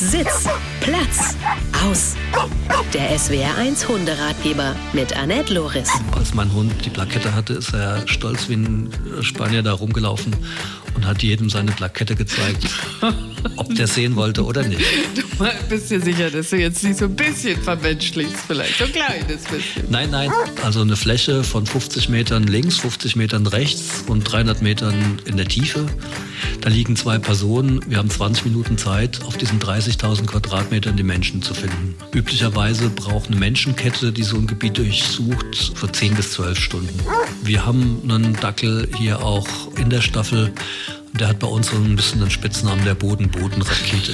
Sitz, Platz, aus. Der SWR1 Hunderatgeber mit Annette Loris. Als mein Hund die Plakette hatte, ist er stolz wie ein Spanier da rumgelaufen und hat jedem seine Plakette gezeigt, ob der sehen wollte oder nicht. Du bist dir sicher, dass du jetzt nicht so ein bisschen vermenschlichst vielleicht, so ein kleines bisschen? Nein, also eine Fläche von 50 Metern links, 50 Metern rechts und 300 Metern in der Tiefe. Da liegen 2 Personen. Wir haben 20 Minuten Zeit, auf diesen 30.000 Quadratmetern die Menschen zu finden. Üblicherweise braucht eine Menschenkette, die so ein Gebiet durchsucht, für 10 bis 12 Stunden. Wir haben einen Dackel hier auch in der Staffel. Der hat bei uns so ein bisschen den Spitznamen der Boden-Rakete.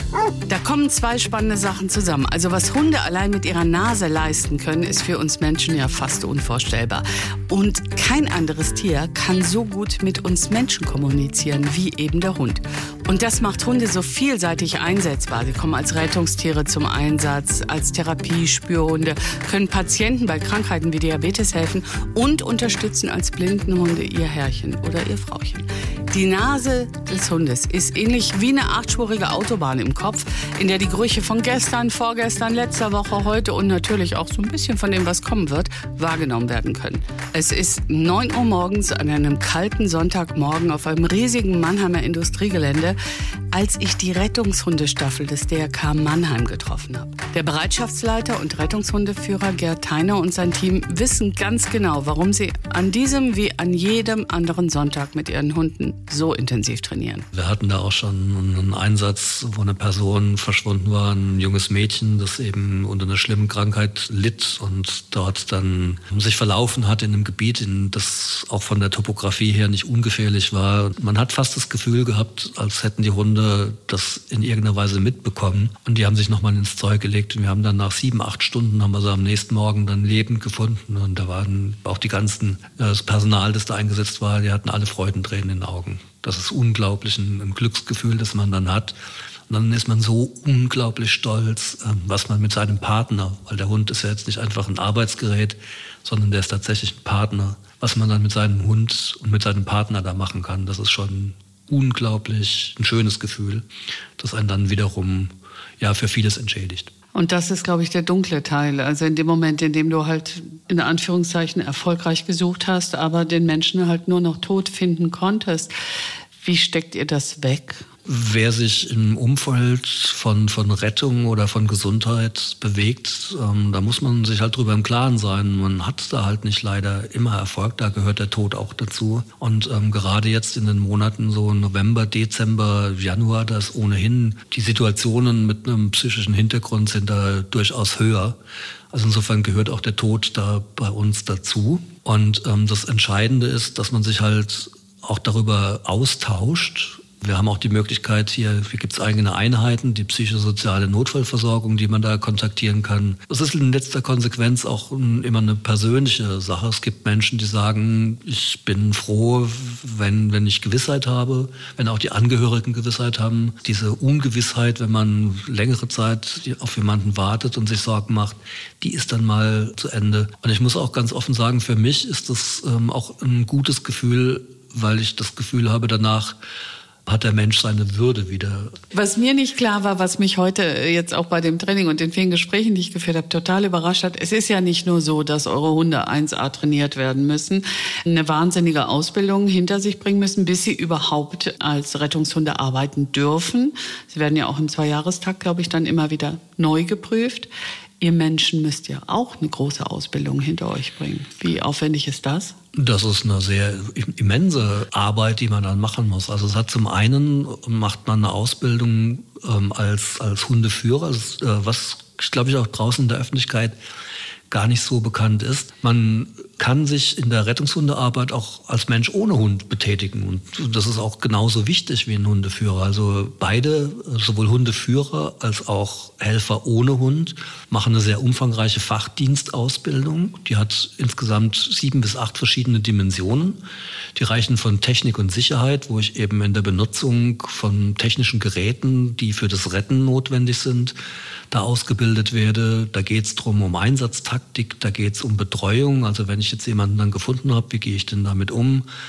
Da kommen 2 spannende Sachen zusammen. Also was Hunde allein mit ihrer Nase leisten können, ist für uns Menschen ja fast unvorstellbar. Und kein anderes Tier kann so gut mit uns Menschen kommunizieren wie eben der Hund. Und das macht Hunde so vielseitig einsetzbar. Sie kommen als Rettungstiere zum Einsatz, als Therapiespürhunde, können Patienten bei Krankheiten wie Diabetes helfen und unterstützen als Blindenhunde ihr Herrchen oder ihr Frauchen. Die Nase des Hundes ist ähnlich wie eine 8-spurige Autobahn im Kopf, in der die Gerüche von gestern, vorgestern, letzter Woche, heute und natürlich auch so ein bisschen von dem, was kommen wird, wahrgenommen werden können. Es ist 9 Uhr morgens an einem kalten Sonntagmorgen auf einem riesigen Mannheimer Industriegelände, als ich die Rettungshundestaffel des DRK Mannheim getroffen habe. Der Bereitschaftsleiter und Rettungshundeführer Gerd Theiner und sein Team wissen ganz genau, warum sie an diesem wie an jedem anderen Sonntag mit ihren Hunden so intensiv trainieren. Wir hatten da auch schon einen Einsatz, wo eine Person verschwunden war, ein junges Mädchen, das eben unter einer schlimmen Krankheit litt und dort dann sich verlaufen hat in einem Gebiet, das auch von der Topografie her nicht ungefährlich war. Man hat fast das Gefühl gehabt, als hätten die Hunde das in irgendeiner Weise mitbekommen. Und die haben sich nochmal ins Zeug gelegt. Und wir haben dann nach 7-8 Stunden, haben wir sie am nächsten Morgen dann lebend gefunden. Und da waren auch das Personal, das da eingesetzt war, die hatten alle Freudentränen in den Augen. Das ist unglaublich, ein Glücksgefühl, das man dann hat. Und dann ist man so unglaublich stolz, was man mit seinem Partner, weil der Hund ist ja jetzt nicht einfach ein Arbeitsgerät, sondern der ist tatsächlich ein Partner, was man dann mit seinem Hund und mit seinem Partner da machen kann. Das ist schon unglaublich ein schönes Gefühl, das einen dann wiederum für vieles entschädigt. Und das ist, glaube ich, der dunkle Teil. Also in dem Moment, in dem du halt in Anführungszeichen erfolgreich gesucht hast, aber den Menschen halt nur noch tot finden konntest. Wie steckt ihr das weg? Wer sich im Umfeld von Rettung oder von Gesundheit bewegt, da muss man sich halt drüber im Klaren sein. Man hat da halt nicht leider immer Erfolg, da gehört der Tod auch dazu. Und gerade jetzt in den Monaten so November, Dezember, Januar, da ist ohnehin die Situationen mit einem psychischen Hintergrund sind da durchaus höher. Also insofern gehört auch der Tod da bei uns dazu. Und das Entscheidende ist, dass man sich halt auch darüber austauscht. Wir haben auch die Möglichkeit, hier gibt es eigene Einheiten, die psychosoziale Notfallversorgung, die man da kontaktieren kann. Das ist in letzter Konsequenz auch immer eine persönliche Sache. Es gibt Menschen, die sagen, ich bin froh, wenn ich Gewissheit habe, wenn auch die Angehörigen Gewissheit haben. Diese Ungewissheit, wenn man längere Zeit auf jemanden wartet und sich Sorgen macht, die ist dann mal zu Ende. Und ich muss auch ganz offen sagen, für mich ist das auch ein gutes Gefühl, weil ich das Gefühl habe, danach hat der Mensch seine Würde wieder. Was mir nicht klar war, was mich heute jetzt auch bei dem Training und den vielen Gesprächen, die ich geführt habe, total überrascht hat, es ist ja nicht nur so, dass eure Hunde 1A trainiert werden müssen, eine wahnsinnige Ausbildung hinter sich bringen müssen, bis sie überhaupt als Rettungshunde arbeiten dürfen. Sie werden ja auch im 2-Jahrestakt, glaube ich, dann immer wieder neu geprüft. Ihr Menschen müsst ja auch eine große Ausbildung hinter euch bringen. Wie aufwendig ist das? Das ist eine sehr immense Arbeit, die man dann machen muss. Also es hat zum einen, macht man eine Ausbildung als Hundeführer, was, glaube ich, auch draußen in der Öffentlichkeit gar nicht so bekannt ist. Man kann sich in der Rettungshundearbeit auch als Mensch ohne Hund betätigen. Und das ist auch genauso wichtig wie ein Hundeführer. Also beide, sowohl Hundeführer als auch Helfer ohne Hund, machen eine sehr umfangreiche Fachdienstausbildung. Die hat insgesamt 7 bis 8 verschiedene Dimensionen. Die reichen von Technik und Sicherheit, wo ich eben in der Benutzung von technischen Geräten, die für das Retten notwendig sind, da ausgebildet werde. Da geht es darum, um Einsatztaktik, da geht es um Betreuung. Also wenn ich jetzt jemanden dann gefunden habe, wie gehe ich denn damit um?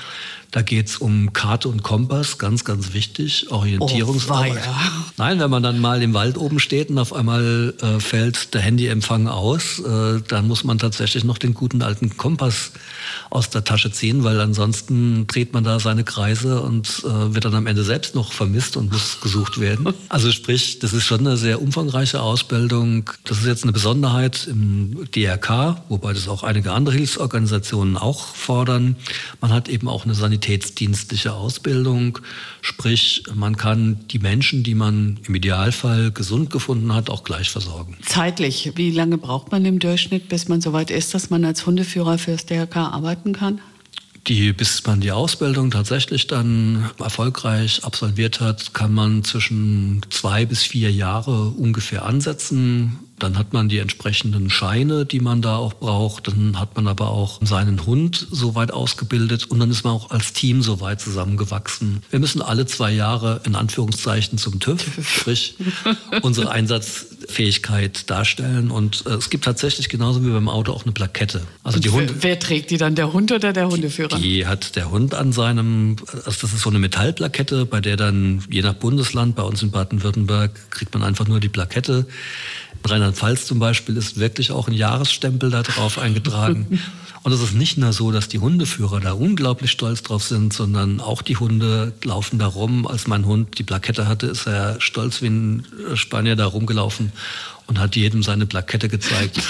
Da geht es um Karte und Kompass, ganz, ganz wichtig, Orientierungsarbeit. Nein, wenn man dann mal im Wald oben steht und auf einmal fällt der Handyempfang aus, dann muss man tatsächlich noch den guten alten Kompass aus der Tasche ziehen, weil ansonsten dreht man da seine Kreise und wird dann am Ende selbst noch vermisst und muss gesucht werden. Also sprich, das ist schon eine sehr umfangreiche Ausbildung. Das ist jetzt eine Besonderheit im DRK, wobei das auch einige andere Hilfsorganisationen auch fordern. Man hat eben auch eine sanitätsdienstliche Ausbildung, sprich, man kann die Menschen, die man im Idealfall gesund gefunden hat, auch gleich versorgen. Zeitlich, wie lange braucht man im Durchschnitt, bis man soweit ist, dass man als Hundeführer fürs DRK arbeiten kann? Bis man die Ausbildung tatsächlich dann erfolgreich absolviert hat, kann man zwischen 2 bis 4 Jahre ungefähr ansetzen. Dann hat man die entsprechenden Scheine, die man da auch braucht. Dann hat man aber auch seinen Hund soweit ausgebildet und dann ist man auch als Team soweit zusammengewachsen. Wir müssen alle 2 Jahre in Anführungszeichen zum TÜV, sprich unsere Einsatzfähigkeit darstellen. Und es gibt tatsächlich genauso wie beim Auto auch eine Plakette. Also die Hunde, wer trägt die dann, der Hund oder der Hundeführer? Die hat der Hund an seinem, also das ist so eine Metallplakette, bei der dann je nach Bundesland, bei uns in Baden-Württemberg kriegt man einfach nur die Plakette. In Rheinland-Pfalz zum Beispiel ist wirklich auch ein Jahresstempel da drauf eingetragen. Und es ist nicht nur so, dass die Hundeführer da unglaublich stolz drauf sind, sondern auch die Hunde laufen da rum. Als mein Hund die Plakette hatte, ist er stolz wie ein Spanier da rumgelaufen und hat jedem seine Plakette gezeigt,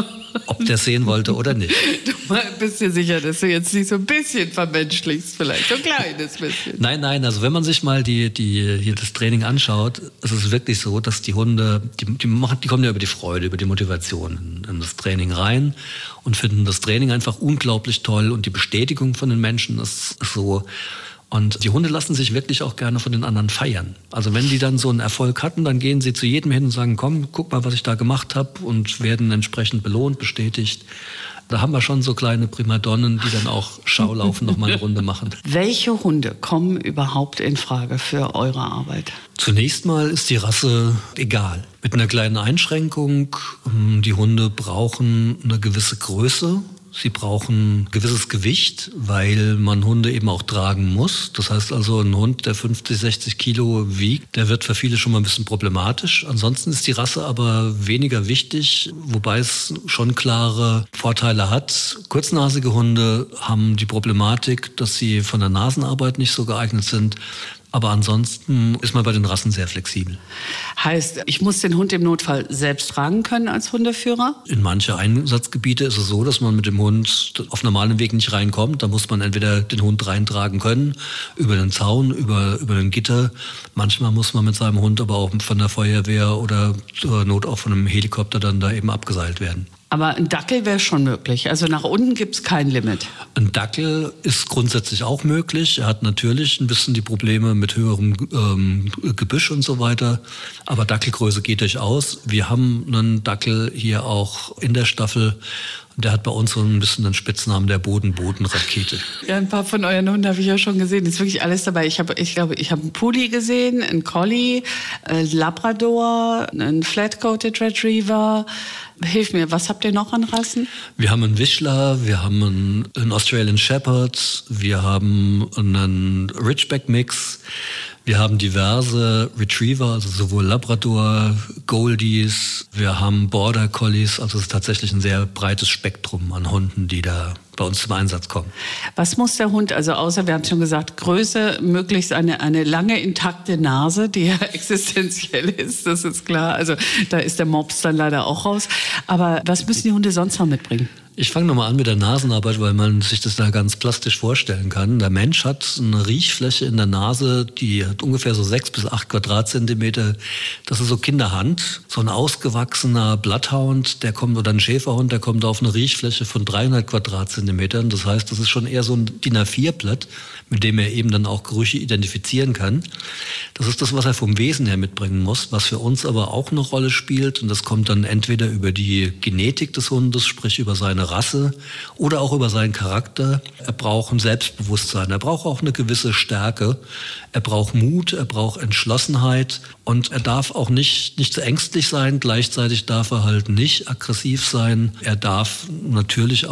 ob der sehen wollte oder nicht. Du bist dir sicher, dass du jetzt nicht so ein bisschen vermenschlichst, vielleicht so ein kleines bisschen? Nein, also wenn man sich mal hier das Training anschaut, ist es wirklich so, dass die Hunde, die kommen ja über die Freude, über die Motivation in das Training rein und finden das Training einfach unglaublich toll und die Bestätigung von den Menschen ist so. Und die Hunde lassen sich wirklich auch gerne von den anderen feiern. Also wenn die dann so einen Erfolg hatten, dann gehen sie zu jedem hin und sagen, komm, guck mal, was ich da gemacht habe und werden entsprechend belohnt, bestätigt. Da haben wir schon so kleine Primadonnen, die dann auch Schaulaufen noch mal eine Runde machen. Welche Hunde kommen überhaupt in Frage für eure Arbeit? Zunächst mal ist die Rasse egal. Mit einer kleinen Einschränkung. Die Hunde brauchen eine gewisse Größe. Sie brauchen ein gewisses Gewicht, weil man Hunde eben auch tragen muss. Das heißt also, ein Hund, der 50, 60 Kilo wiegt, der wird für viele schon mal ein bisschen problematisch. Ansonsten ist die Rasse aber weniger wichtig, wobei es schon klare Vorteile hat. Kurznasige Hunde haben die Problematik, dass sie von der Nasenarbeit nicht so geeignet sind. Aber ansonsten ist man bei den Rassen sehr flexibel. Heißt, ich muss den Hund im Notfall selbst tragen können als Hundeführer? In manche Einsatzgebiete ist es so, dass man mit dem Hund auf normalem Weg nicht reinkommt. Da muss man entweder den Hund reintragen können, über den Zaun, über den Gitter. Manchmal muss man mit seinem Hund aber auch von der Feuerwehr oder zur Not auch von einem Helikopter dann da eben abgeseilt werden. Aber ein Dackel wäre schon möglich. Also nach unten gibt es kein Limit. Ein Dackel ist grundsätzlich auch möglich. Er hat natürlich ein bisschen die Probleme mit höherem Gebüsch und so weiter. Aber Dackelgröße geht durchaus. Wir haben einen Dackel hier auch in der Staffel. Der hat bei uns so ein bisschen den Spitznamen der Bodenrakete. Ja, ein paar von euren Hunden habe ich ja schon gesehen. Ist wirklich alles dabei. Ich glaube, ich habe einen Pudel gesehen, einen Collie, einen Labrador, einen Flat-Coated Retriever. Hilf mir, was habt ihr noch an Rassen? Wir haben einen Wischler, wir haben einen Australian Shepherd, wir haben einen Ridgeback-Mix. Wir haben diverse Retriever, also sowohl Labrador, Goldies, wir haben Border Collies, also es ist tatsächlich ein sehr breites Spektrum an Hunden, die da bei uns zum Einsatz kommen. Was muss der Hund, also außer, wir haben schon gesagt, Größe, möglichst eine lange intakte Nase, die ja existenziell ist, das ist klar. Also da ist der Mops dann leider auch raus. Aber was müssen die Hunde sonst noch mitbringen? Ich fange nochmal an mit der Nasenarbeit, weil man sich das da ganz plastisch vorstellen kann. Der Mensch hat eine Riechfläche in der Nase, die hat ungefähr so 6 bis 8 Quadratzentimeter. Das ist so Kinderhand. So ein ausgewachsener Bloodhound, oder ein Schäferhund, der kommt auf eine Riechfläche von 300 Quadratzentimetern. Das heißt, das ist schon eher so ein DIN A4-Blatt, mit dem er eben dann auch Gerüche identifizieren kann. Das ist das, was er vom Wesen her mitbringen muss, was für uns aber auch eine Rolle spielt. Und das kommt dann entweder über die Genetik des Hundes, sprich über seine Rasse oder auch über seinen Charakter. Er braucht ein Selbstbewusstsein, er braucht auch eine gewisse Stärke, er braucht Mut, er braucht Entschlossenheit und er darf auch nicht zu ängstlich sein, gleichzeitig darf er halt nicht aggressiv sein. Er darf natürlich auch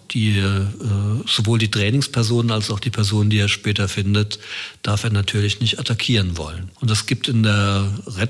sowohl die Trainingspersonen als auch die Person, die er später findet, darf er natürlich nicht attackieren wollen. Und es gibt in der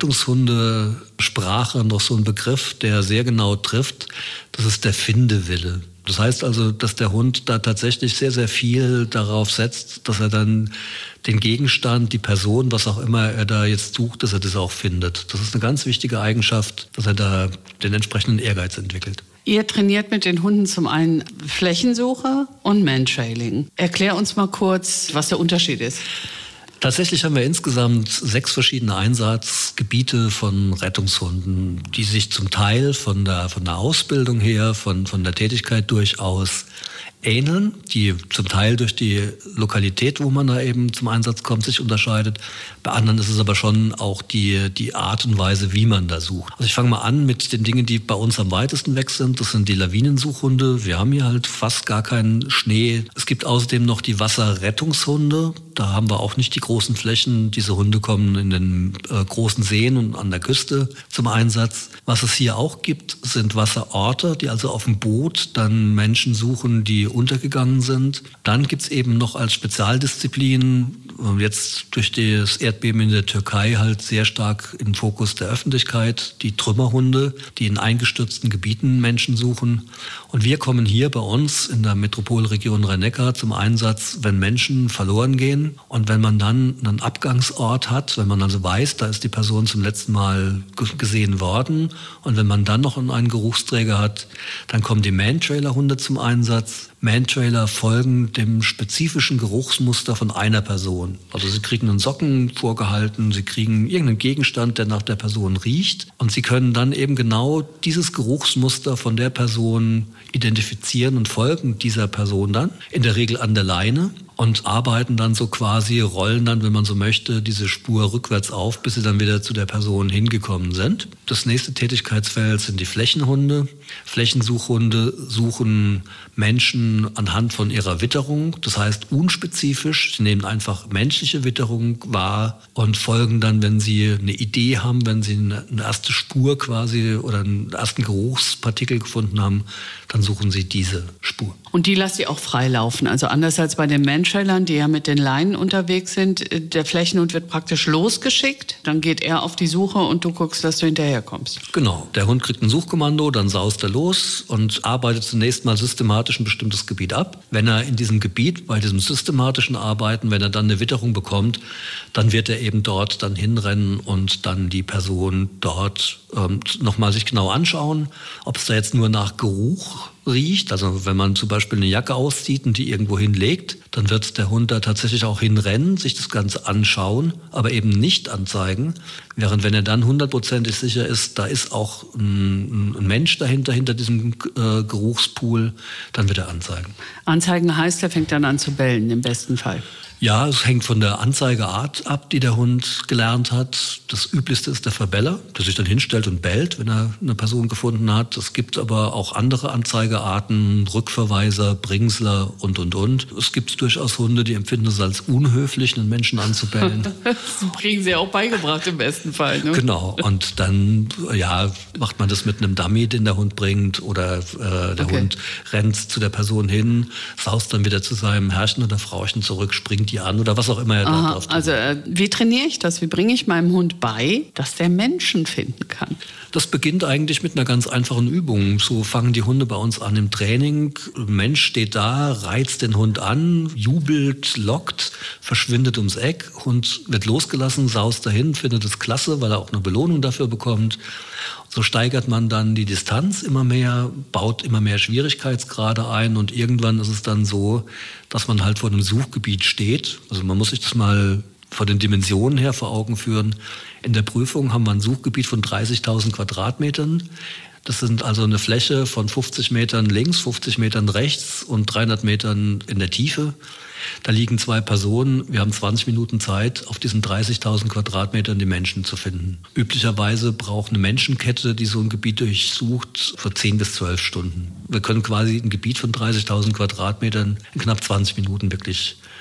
Rettungshundesprache noch so einen Begriff, der sehr genau trifft. Das ist der Findewille. Das heißt also, dass der Hund da tatsächlich sehr, sehr viel darauf setzt, dass er dann den Gegenstand, die Person, was auch immer er da jetzt sucht, dass er das auch findet. Das ist eine ganz wichtige Eigenschaft, dass er da den entsprechenden Ehrgeiz entwickelt. Ihr trainiert mit den Hunden zum einen Flächensuche und Mantrailing. Erklär uns mal kurz, was der Unterschied ist. Tatsächlich haben wir insgesamt 6 verschiedene Einsatzgebiete von Rettungshunden, die sich zum Teil von der Ausbildung her, von der Tätigkeit durchaus ähneln, die zum Teil durch die Lokalität, wo man da eben zum Einsatz kommt, sich unterscheidet. Bei anderen ist es aber schon auch die Art und Weise, wie man da sucht. Also ich fange mal an mit den Dingen, die bei uns am weitesten weg sind. Das sind die Lawinensuchhunde. Wir haben hier halt fast gar keinen Schnee. Es gibt außerdem noch die Wasserrettungshunde. Da haben wir auch nicht die großen Flächen. Diese Hunde kommen in den großen Seen und an der Küste zum Einsatz. Was es hier auch gibt, sind Wasserorte, die also auf dem Boot dann Menschen suchen, die untergegangen sind. Dann gibt's eben noch als Spezialdisziplin, jetzt durch das Erdbeben in der Türkei halt sehr stark im Fokus der Öffentlichkeit, die Trümmerhunde, die in eingestürzten Gebieten Menschen suchen. Und wir kommen hier bei uns in der Metropolregion Rhein-Neckar zum Einsatz, wenn Menschen verloren gehen und wenn man dann einen Abgangsort hat, wenn man also weiß, da ist die Person zum letzten Mal gesehen worden und wenn man dann noch einen Geruchsträger hat, dann kommen die Man-Trailer-Hunde zum Einsatz. Man-Trailer folgen dem spezifischen Geruchsmuster von einer Person. Also sie kriegen einen Socken vorgehalten, sie kriegen irgendeinen Gegenstand, der nach der Person riecht und sie können dann eben genau dieses Geruchsmuster von der Person identifizieren und folgen dieser Person dann, in der Regel an der Leine und arbeiten dann so quasi, rollen dann, wenn man so möchte, diese Spur rückwärts auf, bis sie dann wieder zu der Person hingekommen sind. Das nächste Tätigkeitsfeld sind die Flächenhunde. Flächensuchhunde suchen Menschen anhand von ihrer Witterung, das heißt unspezifisch. Sie nehmen einfach menschliche Witterung wahr und folgen dann, wenn sie eine Idee haben, wenn sie eine erste Spur quasi oder einen ersten Geruchspartikel gefunden haben, dann suchen sie diese Spur. Und die lasst ihr auch freilaufen. Also anders als bei den Man-Trailern, die ja mit den Leinen unterwegs sind. Der Flächenhund wird praktisch losgeschickt. Dann geht er auf die Suche und du guckst, dass du hinterherkommst. Genau. Der Hund kriegt ein Suchkommando, dann saust er los und arbeitet zunächst mal systematisch ein bestimmtes Gebiet ab. Wenn er in diesem Gebiet, bei diesem systematischen Arbeiten, wenn er dann eine Witterung bekommt, dann wird er eben dort dann hinrennen und dann die Person dort nochmal sich genau anschauen, ob es da jetzt nur nach Geruch riecht. Also wenn man zum Beispiel eine Jacke auszieht und die irgendwo hinlegt, dann wird der Hund da tatsächlich auch hinrennen, sich das Ganze anschauen, aber eben nicht anzeigen. Während wenn er dann 100%ig sicher ist, da ist auch ein Mensch dahinter, hinter diesem Geruchspool, dann wird er anzeigen. Anzeigen heißt, er fängt dann an zu bellen, im besten Fall. Ja, es hängt von der Anzeigeart ab, die der Hund gelernt hat. Das Üblichste ist der Verbeller, der sich dann hinstellt und bellt, wenn er eine Person gefunden hat. Es gibt aber auch andere Anzeigearten, Rückverweiser, Bringsler und. Es gibt durchaus Hunde, die empfinden es als unhöflich, einen Menschen anzubellen. Das kriegen sie auch beigebracht im besten Fall. Ne? Genau, und dann macht man das mit einem Dummy, den der Hund bringt, oder der Hund rennt zu der Person hin, saust dann wieder zu seinem Herrchen oder Frauchen zurück, springt die an oder was auch immer er da drauf tut. Also wie trainiere ich das? Wie bringe ich meinem Hund bei, dass der Menschen finden kann? Das beginnt eigentlich mit einer ganz einfachen Übung. So fangen die Hunde bei uns an im Training. Ein Mensch steht da, reizt den Hund an, jubelt, lockt, verschwindet ums Eck. Hund wird losgelassen, saust dahin, findet es klasse, weil er auch eine Belohnung dafür bekommt. So steigert man dann die Distanz immer mehr, baut immer mehr Schwierigkeitsgrade ein und irgendwann ist es dann so, dass man halt vor einem Suchgebiet steht. Also man muss sich das mal von den Dimensionen her vor Augen führen. In der Prüfung haben wir ein Suchgebiet von 30.000 Quadratmetern. Das sind also eine Fläche von 50 Metern links, 50 Metern rechts und 300 Metern in der Tiefe. Da liegen 2 Personen. Wir haben 20 Minuten Zeit, auf diesen 30.000 Quadratmetern die Menschen zu finden. Üblicherweise braucht eine Menschenkette, die so ein Gebiet durchsucht, für 10 bis 12 Stunden. Wir können quasi ein Gebiet von 30.000 Quadratmetern in knapp 20 Minuten wirklich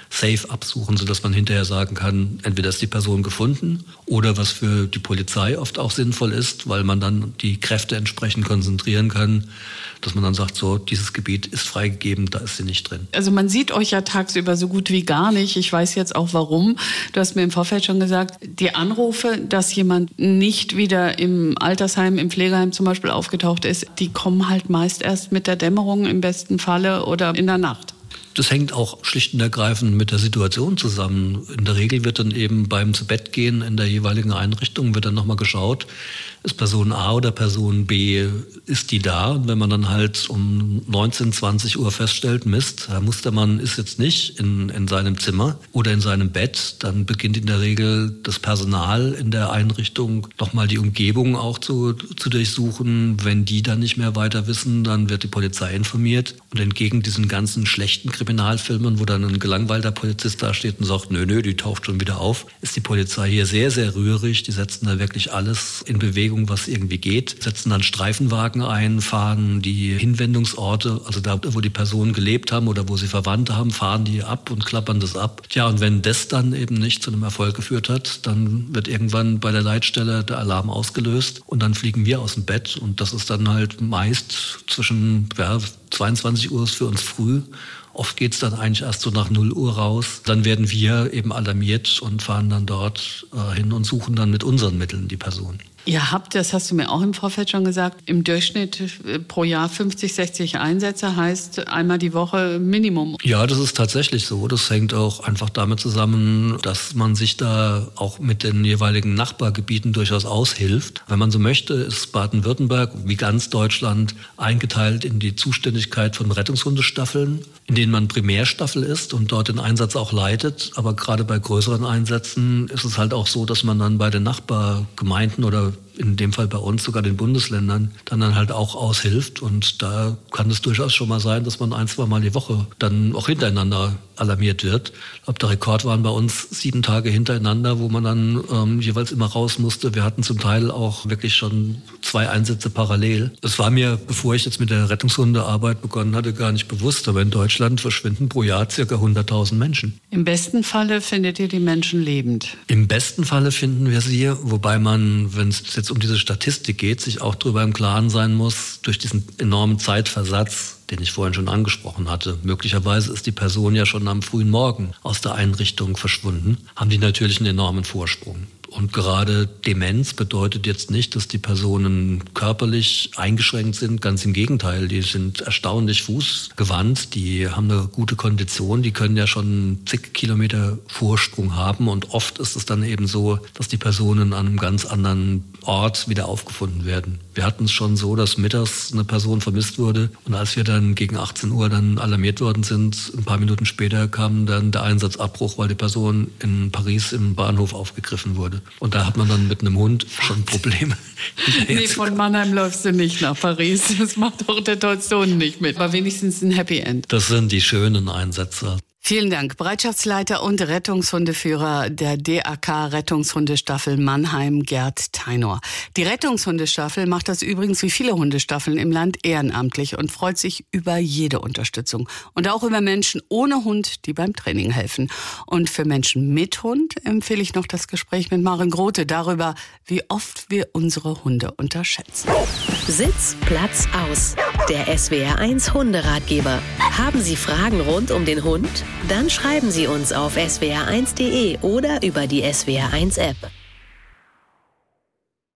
safe absuchen, sodass man hinterher sagen kann, entweder ist die Person gefunden oder was für die Polizei oft auch sinnvoll ist, weil man dann die Kräfte entsprechend konzentrieren kann, dass man dann sagt, so, dieses Gebiet ist freigegeben, da ist sie nicht drin. Also man sieht euch ja tagsüber so gut wie gar nicht. Ich weiß jetzt auch warum. Du hast mir im Vorfeld schon gesagt, die Anrufe, dass jemand nicht wieder im Altersheim, im Pflegeheim zum Beispiel aufgetaucht ist, die kommen halt meist erst mit der Dämmerung im besten Falle oder in der Nacht. Das hängt auch schlicht und ergreifend mit der Situation zusammen. In der Regel wird dann eben beim Zubettgehen in der jeweiligen Einrichtung wird dann nochmal geschaut, ist Person A oder Person B, ist die da? Und wenn man dann halt um 19, 20 Uhr feststellt, Mist, Herr Mustermann ist jetzt nicht in seinem Zimmer oder in seinem Bett, dann beginnt in der Regel das Personal in der Einrichtung nochmal die Umgebung auch zu durchsuchen. Wenn die dann nicht mehr weiter wissen, dann wird die Polizei informiert. Und entgegen diesen ganzen schlechten Kriminalfilmen, wo dann ein gelangweilter Polizist da steht und sagt, nö, die taucht schon wieder auf, ist die Polizei hier sehr, sehr rührig. Die setzen da wirklich alles in Bewegung, was irgendwie geht, setzen dann Streifenwagen ein, fahren die Hinwendungsorte, also da, wo die Personen gelebt haben oder wo sie Verwandte haben, fahren die ab und klappern das ab. Tja, und wenn das dann eben nicht zu einem Erfolg geführt hat, dann wird irgendwann bei der Leitstelle der Alarm ausgelöst und dann fliegen wir aus dem Bett und das ist dann halt meist zwischen 22 Uhr ist für uns früh. Oft geht es dann eigentlich erst so nach 0 Uhr raus. Dann werden wir eben alarmiert und fahren dann dort hin und suchen dann mit unseren Mitteln die Person. Ihr habt, das hast du mir auch im Vorfeld schon gesagt, im Durchschnitt pro Jahr 50, 60 Einsätze, heißt einmal die Woche Minimum. Ja, das ist tatsächlich so. Das hängt auch einfach damit zusammen, dass man sich da auch mit den jeweiligen Nachbargebieten durchaus aushilft. Wenn man so möchte, ist Baden-Württemberg wie ganz Deutschland eingeteilt in die Zuständigkeit von Rettungshundestaffeln, in denen man Primärstaffel ist und dort den Einsatz auch leitet. Aber gerade bei größeren Einsätzen ist es halt auch so, dass man dann bei den Nachbargemeinden oder in dem Fall bei uns sogar den Bundesländern dann halt auch aushilft. Und da kann es durchaus schon mal sein, dass man 1-2 Mal die Woche dann auch hintereinander alarmiert wird. Ich glaube, der Rekord waren bei uns 7 Tage hintereinander, wo man dann jeweils immer raus musste. Wir hatten zum Teil auch wirklich schon 2 Einsätze parallel. Es war mir, bevor ich jetzt mit der Rettungshundearbeit begonnen hatte, gar nicht bewusst. Aber in Deutschland verschwinden pro Jahr ca. 100.000 Menschen. Im besten Falle findet ihr die Menschen lebend? Im besten Falle finden wir sie, wobei man, wenn es jetzt um diese Statistik geht, sich auch darüber im Klaren sein muss, durch diesen enormen Zeitversatz, den ich vorhin schon angesprochen hatte. Möglicherweise ist die Person ja schon am frühen Morgen aus der Einrichtung verschwunden, haben die natürlich einen enormen Vorsprung. Und gerade Demenz bedeutet jetzt nicht, dass die Personen körperlich eingeschränkt sind. Ganz im Gegenteil, die sind erstaunlich fußgewandt, die haben eine gute Kondition, die können ja schon zig Kilometer Vorsprung haben. Und oft ist es dann eben so, dass die Personen an einem ganz anderen Ort wieder aufgefunden werden. Wir hatten es schon so, dass mittags eine Person vermisst wurde und als wir dann gegen 18 Uhr dann alarmiert worden sind, ein paar Minuten später kam dann der Einsatzabbruch, weil die Person in Paris im Bahnhof aufgegriffen wurde. Und da hat man dann mit einem Hund schon Probleme. Nee, von Mannheim läufst du nicht nach Paris. Das macht auch der tollste Hund nicht mit. Aber wenigstens ein Happy End. Das sind die schönen Einsätze. Vielen Dank. Bereitschaftsleiter und Rettungshundeführer der DAK Rettungshundestaffel Mannheim, Gerd Teinor. Die Rettungshundestaffel macht das übrigens wie viele Hundestaffeln im Land ehrenamtlich und freut sich über jede Unterstützung. Und auch über Menschen ohne Hund, die beim Training helfen. Und für Menschen mit Hund empfehle ich noch das Gespräch mit Maren Grote darüber, wie oft wir unsere Hunde unterschätzen. Sitz, Platz, aus. Der SWR1 Hunderatgeber. Haben Sie Fragen rund um den Hund? Dann schreiben Sie uns auf swr1.de oder über die SWR1 App.